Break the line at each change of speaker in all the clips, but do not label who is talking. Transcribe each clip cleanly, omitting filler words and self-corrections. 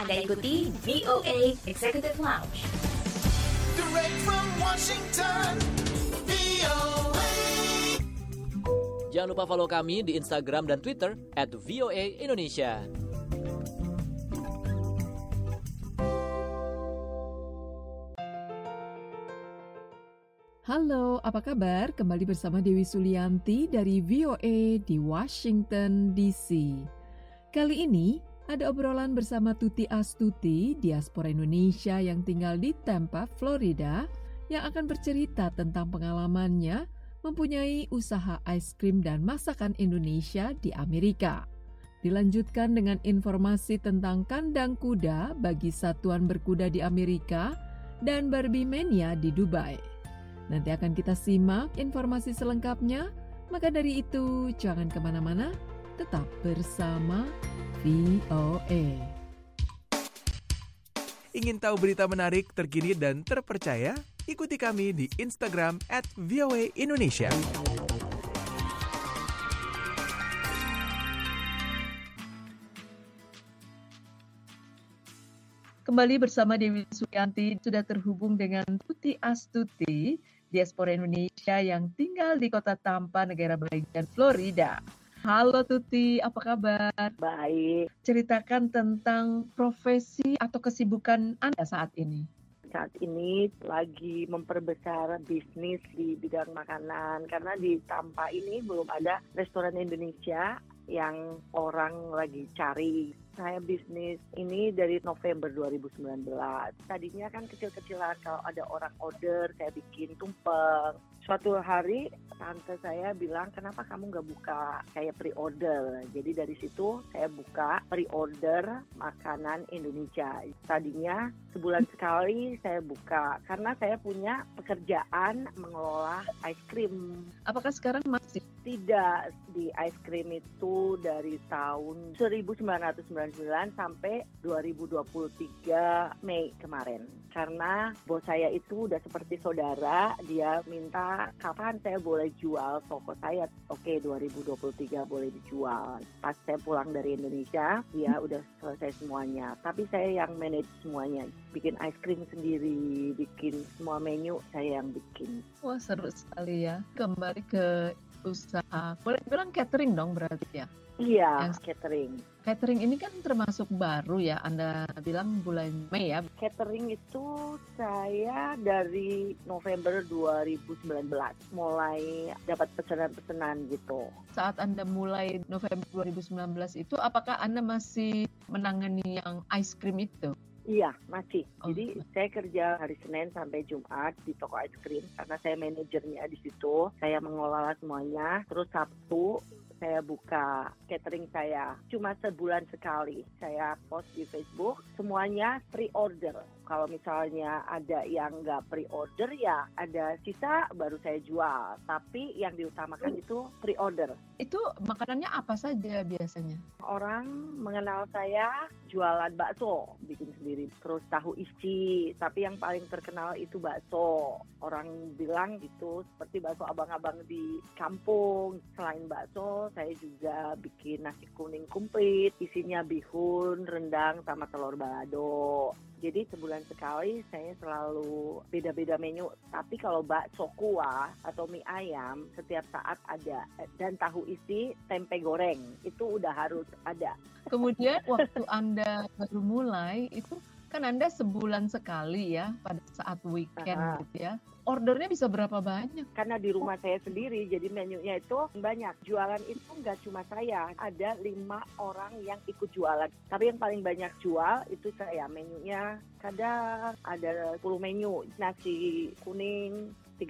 Anda ikuti VOA Executive Lounge.
Direct from Washington, VOA.
Jangan lupa follow kami di Instagram dan Twitter @VOA Indonesia.
Halo, apa kabar? Kembali bersama Dewi Sulianti dari VOA di Washington, D.C. Kali ini ada obrolan bersama Tuti Astuti, diaspora Indonesia yang tinggal di Tampa, Florida, yang akan bercerita tentang pengalamannya mempunyai usaha es krim dan masakan Indonesia di Amerika. Dilanjutkan dengan informasi tentang kandang kuda bagi satuan berkuda di Amerika dan Barbie Mania di Dubai. Nanti akan kita simak informasi selengkapnya, maka dari itu jangan kemana-mana, tetap bersama VOA.
Ingin tahu berita menarik, terkini, dan terpercaya? Ikuti kami di Instagram @VOA Indonesia.
Kembali bersama Dewi Sulianti, sudah terhubung dengan Tuti Astuti, diaspora Indonesia yang tinggal di kota Tampa, negara bagian Florida. Halo Tuti, apa kabar?
Baik.
Ceritakan tentang profesi atau kesibukan Anda saat ini.
Saat ini lagi memperbesar bisnis di bidang makanan karena di Tampa ini belum ada restoran Indonesia yang orang lagi cari. Saya bisnis ini dari November 2019. Tadinya kan kecil-kecilan, kalau ada orang order saya bikin tumpeng. Suatu hari tante saya bilang, kenapa kamu nggak buka kayak pre-order? Jadi dari situ saya buka pre-order makanan Indonesia. Tadinya sebulan sekali saya buka karena saya punya pekerjaan mengelola es krim.
Apakah sekarang masih?
Tidak, di es krim itu dari tahun 1999 sampai 2023 Mei kemarin. Karena bos saya itu udah seperti saudara, dia minta kapan saya boleh jual toko saya. Oke, 2023 boleh dijual. Pas saya pulang dari Indonesia, dia udah selesai semuanya. Tapi saya yang manage semuanya. Bikin es krim sendiri, bikin semua menu saya yang bikin.
Wah, seru sekali ya. Kembali ke usaha, boleh bilang catering dong berarti ya?
Iya, catering.
Catering ini kan termasuk baru ya, Anda bilang bulan Mei ya?
Catering itu saya dari November 2019 mulai dapat pesanan-pesanan gitu.
Saat Anda mulai November 2019 itu, apakah Anda masih menangani yang ice cream itu?
Iya, masih.
Oh.
Jadi saya kerja hari Senin sampai Jumat di toko es krim karena saya manajernya di situ. Saya mengelola semuanya. Terus Sabtu saya buka catering saya. Cuma sebulan sekali saya post di Facebook. Semuanya pre-order. Kalau misalnya ada yang nggak pre-order ya ada sisa baru saya jual. Tapi yang diutamakan itu pre-order.
Itu makanannya apa saja biasanya?
Orang mengenal saya jualan bakso, bikin sendiri. Terus tahu isi, tapi yang paling terkenal itu bakso. Orang bilang gitu seperti bakso abang-abang di kampung. Selain bakso, saya juga bikin nasi kuning komplit. Isinya bihun, rendang, sama telur balado. Jadi sebulan sekali saya selalu beda-beda menu. Tapi kalau bakso kuah atau mie ayam setiap saat ada. Dan tahu isi tempe goreng itu udah harus ada.
Kemudian waktu Anda baru mulai itu kan Anda sebulan sekali ya pada saat weekend gitu ya. Ordernya bisa berapa banyak?
Karena di rumah saya sendiri, jadi menunya itu banyak. Jualan itu nggak cuma saya, ada 5 orang yang ikut jualan. Tapi yang paling banyak jual itu saya. Menunya kadang ada 10 menu. Nasi kuning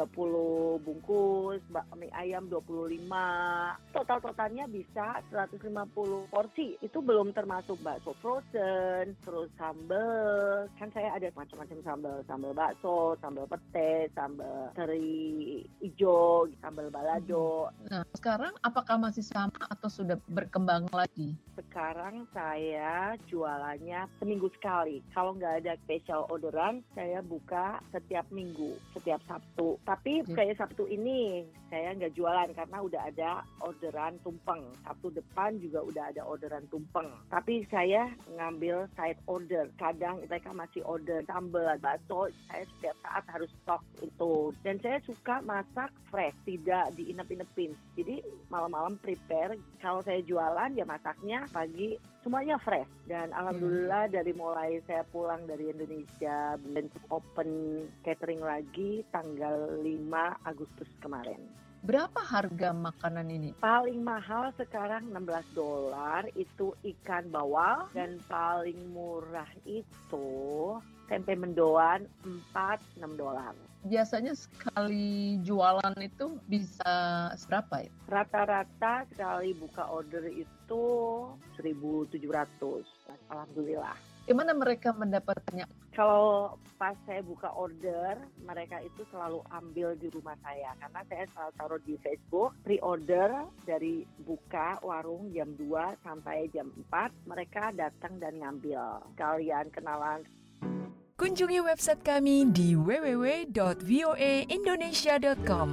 30 bungkus, mie ayam 25. Total-totalnya bisa 150 porsi. Itu belum termasuk bakso frozen, terus sambal. Kan saya ada macam-macam sambal. Sambal bakso, sambal pete, sambal teri hijau, sambal balado.
Nah, sekarang apakah masih sama atau sudah berkembang lagi?
Sekarang saya jualannya seminggu sekali. Kalau nggak ada special orderan, saya buka setiap minggu, setiap Sabtu. Sabtu. Tapi kayak Sabtu ini saya nggak jualan karena udah ada orderan tumpeng. Sabtu depan juga udah ada orderan tumpeng. Tapi saya ngambil side order. Kadang mereka masih order sambal, bakso. Saya setiap saat harus stok itu. Dan saya suka masak fresh, tidak diinep-inepin. Jadi malam-malam prepare. Kalau saya jualan ya masaknya pagi. Semuanya fresh. Dan alhamdulillah dari mulai saya pulang dari Indonesia dan open catering lagi tanggal 5 Agustus kemarin.
Berapa harga makanan ini?
Paling mahal sekarang $16 itu ikan bawal dan paling murah itu tempe mendoan $4-6.
Biasanya sekali jualan itu bisa berapa ya?
Rata-rata sekali buka order itu 1.700. Alhamdulillah.
Gimana mereka mendapatkannya?
Kalau pas saya buka order, mereka itu selalu ambil di rumah saya. Karena saya selalu taruh di Facebook, pre-order dari buka warung jam 2 sampai jam 4, mereka datang dan ngambil. Kalian kenalan.
Kunjungi website kami di www.voaindonesia.com.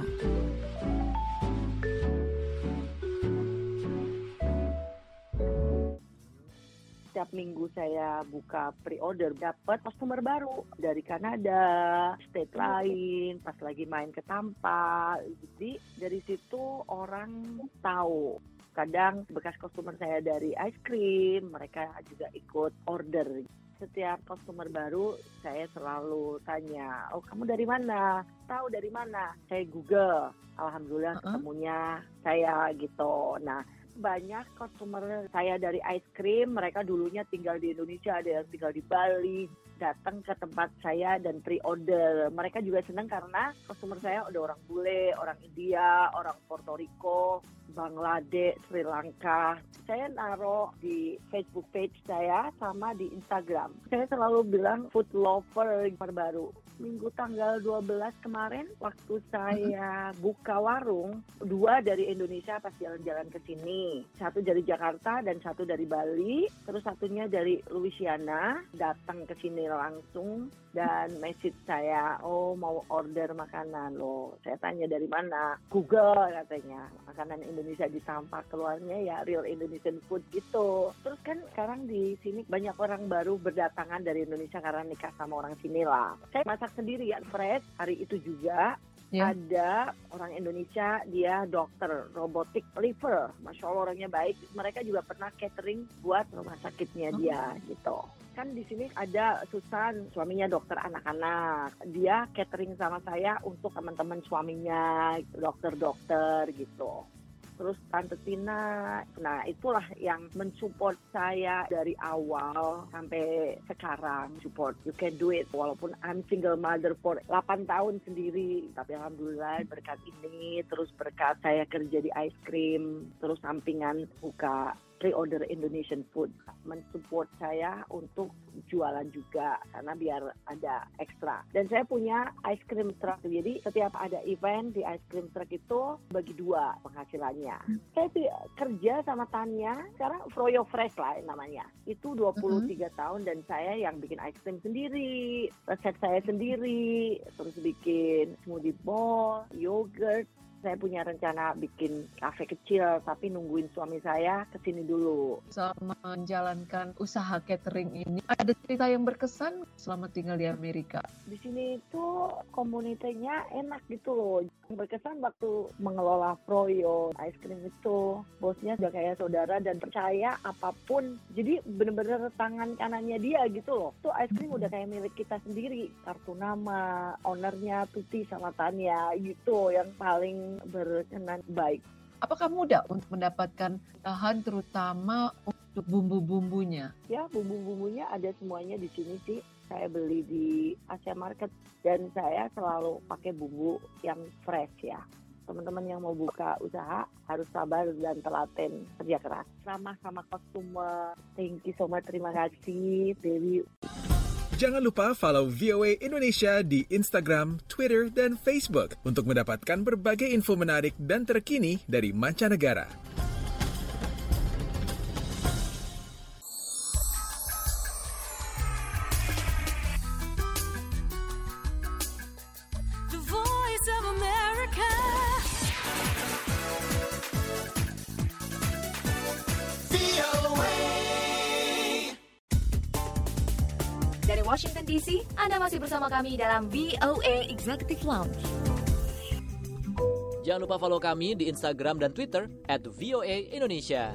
Setiap minggu saya buka pre-order, dapat customer baru dari Kanada, state lain, pas lagi main ke Tampa. Jadi dari situ orang tahu. Kadang bekas customer saya dari ice cream, mereka juga ikut order. Setiap customer baru saya selalu tanya, oh kamu dari mana? Tahu dari mana? Saya Google, alhamdulillah ketemunya saya gitu. Nah banyak customer saya dari ice cream, mereka dulunya tinggal di Indonesia, ada yang tinggal di Bali, datang ke tempat saya dan pre-order. Mereka juga senang karena customer saya ada orang bule, orang India, orang Puerto Rico, Bangladesh, Sri Lanka. Saya naruh di Facebook page saya sama di Instagram. Saya selalu bilang food lover baru. Minggu tanggal 12 kemarin waktu saya buka warung, 2 dari Indonesia pas jalan-jalan ke sini. 1 dari Jakarta dan 1 dari Bali, terus satunya dari Louisiana, datang ke sini langsung dan message saya, oh mau order makanan loh. Saya tanya dari mana? Google katanya. Makanan Indonesia di Tampa, keluarnya ya real Indonesian food gitu. Terus kan sekarang di sini banyak orang baru berdatangan dari Indonesia karena nikah sama orang sini lah. Saya masak sendiri ya fresh. Hari itu juga ada orang Indonesia, dia dokter robotik liver. Masya Allah orangnya baik. Mereka juga pernah catering buat rumah sakitnya dia gitu. Kan di sini ada Susan, suaminya dokter anak-anak. Dia catering sama saya untuk teman-teman suaminya, dokter-dokter gitu. Terus Tante Tina, nah itulah yang mensupport saya dari awal sampai sekarang. Support, you can do it. Walaupun I'm single mother for 8 tahun sendiri. Tapi alhamdulillah berkat ini, terus berkat saya kerja di ice cream, terus sampingan buka pre-order Indonesian food, mensupport saya untuk jualan juga karena biar ada ekstra. Dan saya punya ice cream truck, jadi setiap ada event di ice cream truck itu bagi 2 penghasilannya. Saya kerja sama Tanya, sekarang Froyo Fresh lah namanya. Itu 23 tahun dan saya yang bikin ice cream sendiri, resep saya sendiri, terus bikin smoothie bowl, yogurt. Saya punya rencana bikin kafe kecil, tapi nungguin suami saya kesini dulu.
Selama menjalankan usaha catering ini, ada cerita yang berkesan selama tinggal di Amerika?
Di sini itu komunitasnya enak gitu loh. Berkesan waktu mengelola Froyo ice cream itu, bosnya udah kayak saudara dan percaya apapun. Jadi bener-bener tangan kanannya dia gitu loh. Tuh ice cream udah kayak milik kita sendiri. Kartu nama, ownernya Tuti sama Tanya gitu, yang paling berkenan baik.
Apakah mudah untuk mendapatkan bahan terutama untuk bumbu-bumbunya?
Ya, bumbu-bumbunya ada semuanya di sini sih. Saya beli di Asia Market dan saya selalu pakai bumbu yang fresh ya. Teman-teman yang mau buka usaha harus sabar dan telaten, kerja keras. Sama-sama customer. Thank you so much. Terima kasih, Dewi.
Jangan lupa follow VOA Indonesia di Instagram, Twitter, dan Facebook untuk mendapatkan berbagai info menarik dan terkini dari mancanegara.
The Voice
DC, Anda masih bersama kami dalam VOA Executive Lounge.
Jangan lupa follow kami di Instagram dan Twitter @VOA Indonesia.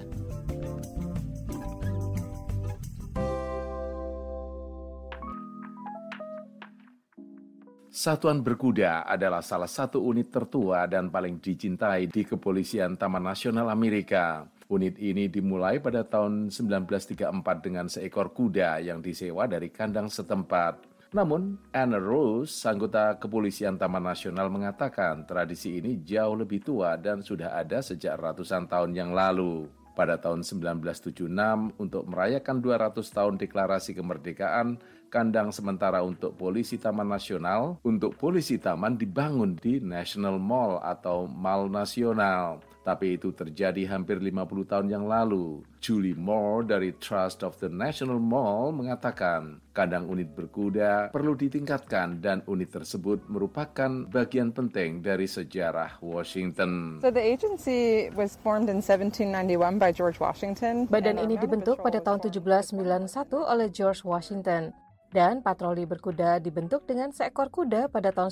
Satuan Berkuda adalah salah satu unit tertua dan paling dicintai di Kepolisian Taman Nasional Amerika. Unit ini dimulai pada tahun 1934 dengan seekor kuda yang disewa dari kandang setempat. Namun, Anna Rose, anggota Kepolisian Taman Nasional, mengatakan tradisi ini jauh lebih tua dan sudah ada sejak ratusan tahun yang lalu. Pada tahun 1976, untuk merayakan 200 tahun deklarasi kemerdekaan, kandang sementara untuk polisi Taman Nasional untuk polisi taman dibangun di National Mall atau Mall Nasional. Tapi itu terjadi hampir 50 tahun yang lalu. Julie Moore dari Trust of the National Mall mengatakan, kandang unit berkuda perlu ditingkatkan dan unit tersebut merupakan bagian penting dari sejarah Washington.
So the agency was formed in 1791 by George Washington.
Badan ini dibentuk pada tahun 1791 oleh George Washington. Dan patroli berkuda dibentuk dengan seekor kuda pada tahun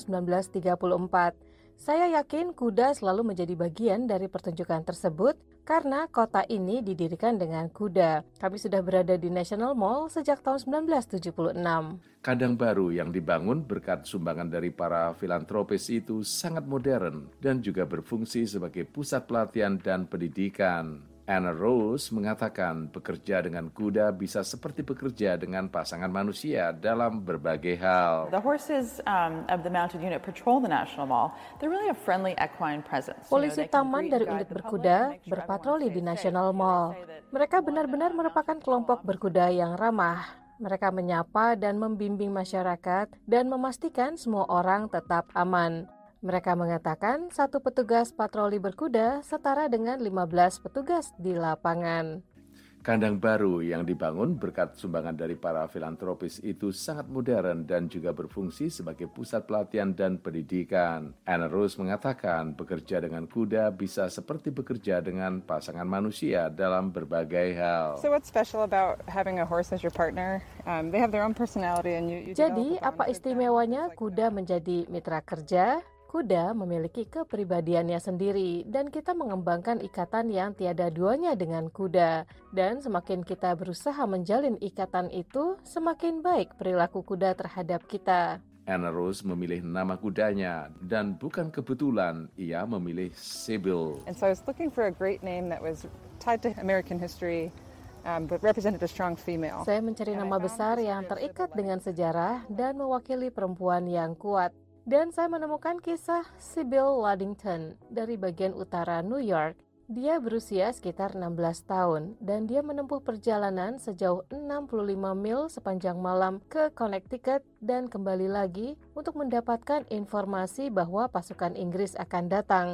1934. Saya yakin kuda selalu menjadi bagian dari pertunjukan tersebut karena kota ini didirikan dengan kuda. Kami sudah berada di National Mall sejak tahun 1976.
Kandang baru yang dibangun berkat sumbangan dari para filantropis itu sangat modern dan juga berfungsi sebagai pusat pelatihan dan pendidikan. Anna Rose mengatakan bekerja dengan kuda bisa seperti bekerja dengan pasangan manusia dalam berbagai hal.
The horses of the mounted unit patrol the National Mall. They're really a friendly equine presence.
Polisi taman dari unit berkuda berpatroli di National Mall. Mereka benar-benar merupakan kelompok berkuda yang ramah. Mereka menyapa dan membimbing masyarakat dan memastikan semua orang tetap aman. Mereka mengatakan satu petugas patroli berkuda setara dengan 15 petugas di lapangan.
Kandang baru yang dibangun berkat sumbangan dari para filantropis itu sangat modern dan juga berfungsi sebagai pusat pelatihan dan pendidikan. Anna Rose mengatakan bekerja dengan kuda bisa seperti bekerja dengan pasangan manusia dalam berbagai hal.
So what's special about having a horse as your partner? They have their own personality and you
Jadi, apa istimewanya kuda menjadi mitra kerja? Kuda memiliki kepribadiannya sendiri dan kita mengembangkan ikatan yang tiada duanya dengan kuda. Dan semakin kita berusaha menjalin ikatan itu, semakin baik perilaku kuda terhadap kita.
Anna Rose memilih nama kudanya dan bukan kebetulan ia memilih Sybil.
And so I was looking for a great name that was tied to American history. But represented a strong female.
Saya mencari nama besar yang terikat dengan sejarah dan mewakili perempuan yang kuat. Dan saya menemukan kisah Sybil Ludington dari bagian utara New York. Dia berusia sekitar 16 tahun dan dia menempuh perjalanan sejauh 65 mil sepanjang malam ke Connecticut dan kembali lagi untuk mendapatkan informasi bahwa pasukan Inggris akan datang.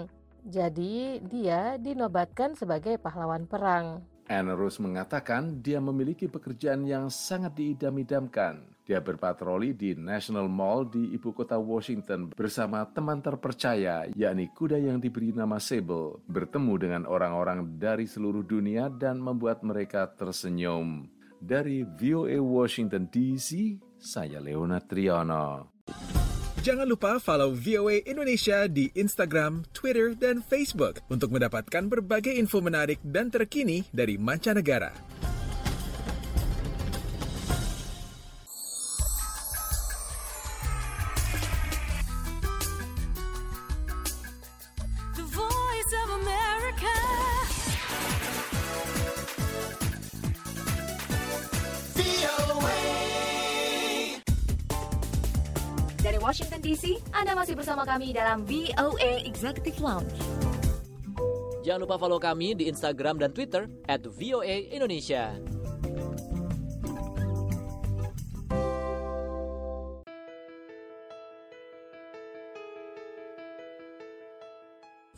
Jadi dia dinobatkan sebagai pahlawan perang.
Anna Rose mengatakan dia memiliki pekerjaan yang sangat diidam-idamkan. Dia berpatroli di National Mall di ibu kota Washington bersama teman terpercaya, yakni kuda yang diberi nama Sybil, bertemu dengan orang-orang dari seluruh dunia dan membuat mereka tersenyum. Dari VOA Washington DC, saya Leonard Triono.
Jangan lupa follow VOA Indonesia di Instagram, Twitter, dan Facebook untuk mendapatkan berbagai info menarik dan terkini dari mancanegara.
The Voice of America.
Dari Washington DC, Anda masih bersama kami dalam VOA Executive Lounge.
Jangan lupa follow kami di Instagram dan Twitter @VOA Indonesia.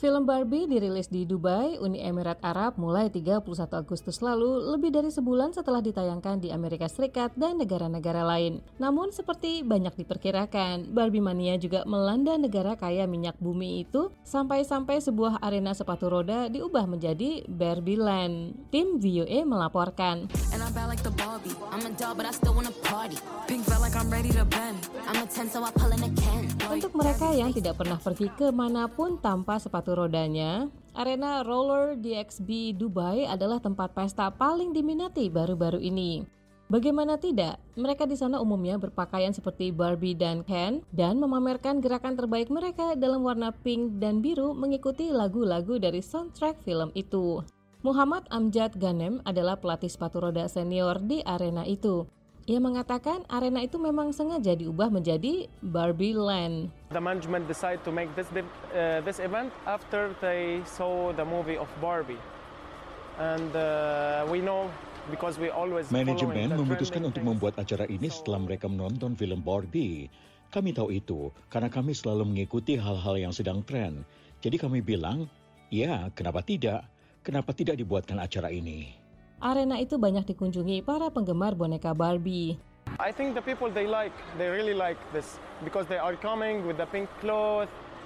Film Barbie dirilis di Dubai, Uni Emirat Arab mulai 31 Agustus lalu, lebih dari sebulan setelah ditayangkan di Amerika Serikat dan negara-negara lain. Namun seperti banyak diperkirakan, Barbie mania juga melanda negara kaya minyak bumi itu sampai-sampai sebuah arena sepatu roda diubah menjadi Barbie Land. Tim VOA melaporkan. Untuk mereka yang tidak pernah pergi kemanapun tanpa sepatu rodanya, arena Roller DXB Dubai adalah tempat pesta paling diminati baru-baru ini. Bagaimana tidak, mereka di sana umumnya berpakaian seperti Barbie dan Ken dan memamerkan gerakan terbaik mereka dalam warna pink dan biru mengikuti lagu-lagu dari soundtrack film itu. Muhammad Amjad Ghanem adalah pelatih sepatu roda senior di arena itu. Ia mengatakan arena itu memang sengaja diubah menjadi Barbie Land.
The management decided to make this event after they saw the movie of Barbie, and we know because we always.
Manajemen memutuskan untuk membuat acara ini setelah mereka menonton film Barbie. Kami tahu itu karena kami selalu mengikuti hal-hal yang sedang tren. Jadi kami bilang, ya, kenapa tidak? Kenapa tidak dibuatkan acara ini?
Arena itu banyak dikunjungi para penggemar boneka Barbie.
I think the people they really like this because they are coming with the pink cloth.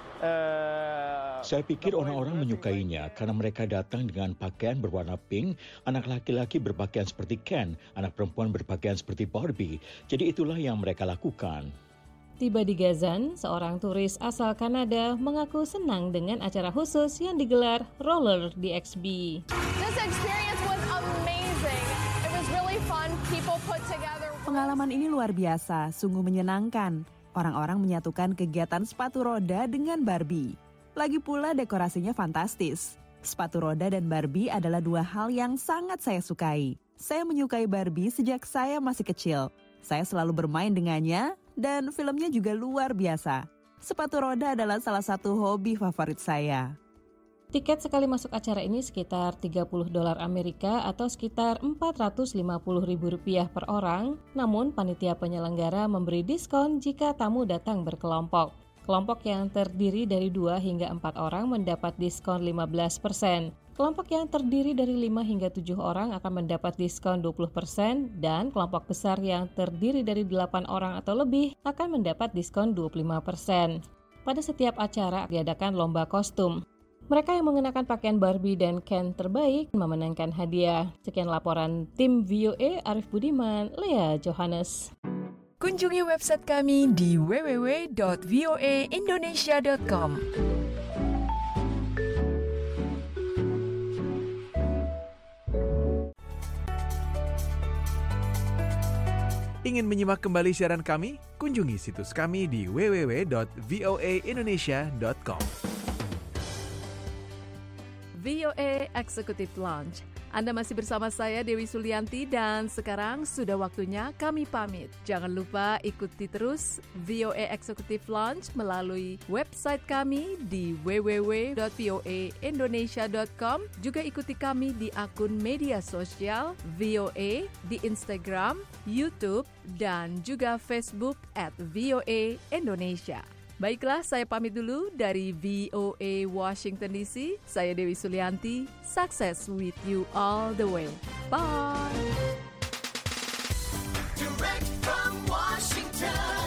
Saya pikir orang-orang menyukainya karena mereka datang dengan pakaian berwarna pink, anak laki-laki berpakaian seperti Ken, anak perempuan berpakaian seperti Barbie. Jadi itulah yang mereka lakukan.
Tiba di Gazan, seorang turis asal Kanada mengaku senang dengan acara khusus yang digelar Roller DXB.
This experience was amazing. It was really fun. People put together.
Pengalaman ini luar biasa, sungguh menyenangkan. Orang-orang menyatukan kegiatan sepatu roda dengan Barbie. Lagi pula dekorasinya fantastis. Sepatu roda dan Barbie adalah dua hal yang sangat saya sukai. Saya menyukai Barbie sejak saya masih kecil. Saya selalu bermain dengannya. Dan filmnya juga luar biasa. Sepatu roda adalah salah satu hobi favorit saya.
Tiket sekali masuk acara ini sekitar $30 Amerika atau sekitar Rp450.000 per orang. Namun panitia penyelenggara memberi diskon jika tamu datang berkelompok. Kelompok yang terdiri dari 2 hingga 4 orang mendapat diskon 15%. Kelompok yang terdiri dari 5 hingga 7 orang akan mendapat diskon 20% dan kelompok besar yang terdiri dari 8 orang atau lebih akan mendapat diskon 25%. Pada setiap acara diadakan lomba kostum. Mereka yang mengenakan pakaian Barbie dan Ken terbaik memenangkan hadiah. Sekian laporan tim VOA, Arif Budiman, Lea Johannes.
Kunjungi website kami di www.voaindonesia.com.
Ingin menyimak kembali siaran kami? Kunjungi situs kami di www.voaindonesia.com.
VOA Executive Lounge. Anda masih bersama saya Dewi Sulianti dan sekarang sudah waktunya kami pamit. Jangan lupa ikuti terus VOA Executive Lounge melalui website kami di www.voaindonesia.com. Juga ikuti kami di akun media sosial VOA di Instagram, YouTube, dan juga Facebook @VOA Indonesia. Baiklah, saya pamit dulu dari VOA Washington DC. Saya Dewi Sulianti. Success with you all the way. Bye.
Direct from Washington.